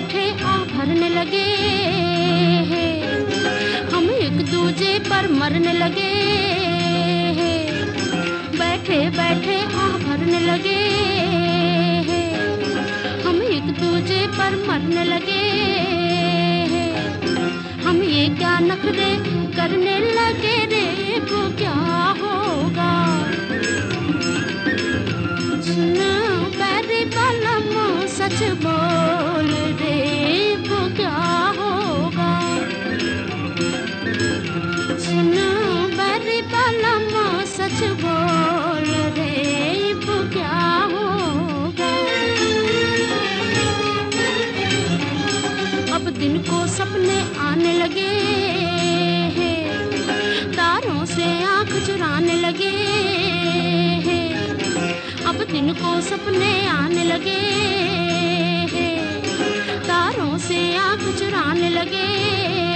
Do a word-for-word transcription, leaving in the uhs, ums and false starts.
बैठे आह भरने लगे हैं, हम एक दूजे पर मरने लगे हैं। बैठे बैठे आह भरने लगे हैं, हम एक दूजे पर मरने लगे हैं। हम ये क्या नखरे करने लगे रे, वो क्या होगा। बैरी बालम सच बोल रे, वो क्या होगा। सुन बैरी बालम सच बोल रे, वो क्या होगा। अब दिन को सपने आने लगे हैं, तारों से आंख चुराने लगे हैं। अब दिन को सपने आने लगे हैं, तारों से आंख चुराने लगे